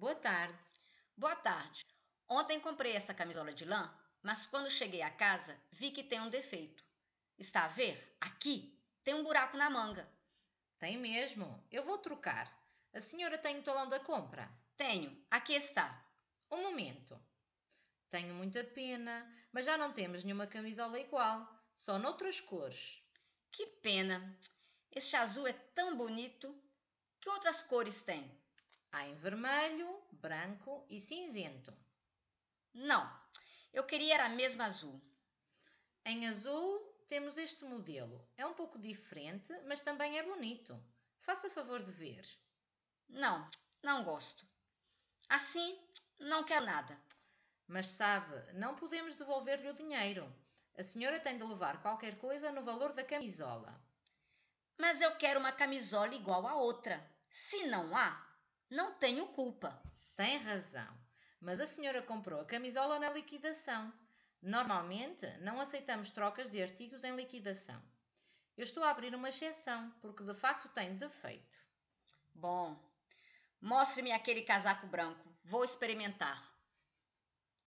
Boa tarde. Boa tarde. Ontem comprei esta camisola de lã, mas quando cheguei a casa vi que tem um defeito. Está a ver? Aqui tem um buraco na manga. Tem mesmo. Eu vou trocar. A senhora tem o talão da compra? Tenho. Aqui está. Um momento. Tenho muita pena, mas já não temos nenhuma camisola igual, só noutras cores. Que pena. Este azul é tão bonito. Que outras cores tem? Há em vermelho, branco e cinzento. Não. Eu queria era mesmo azul. Em azul temos este modelo. É um pouco diferente, mas também é bonito. Faça favor de ver. Não, não gosto. Assim, não quero nada. Mas sabe, não podemos devolver-lhe o dinheiro. A senhora tem de levar qualquer coisa no valor da camisola. Mas eu quero uma camisola igual a outra. Se não há, não tenho culpa. Tem razão, mas a senhora comprou a camisola na liquidação. Normalmente não aceitamos trocas de artigos em liquidação. Eu estou a abrir uma exceção, porque de facto tem defeito. Bom, mostre-me aquele casaco branco. Vou experimentar.